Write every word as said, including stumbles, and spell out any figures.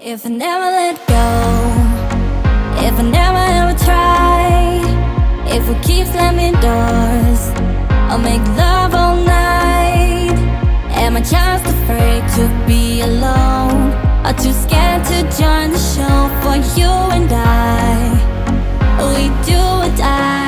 If I never let go, if I never ever try, if we keep slamming doors, I'll make love all night. Am I just afraid to be alone, or too scared to join the show? For you and I, we do or die.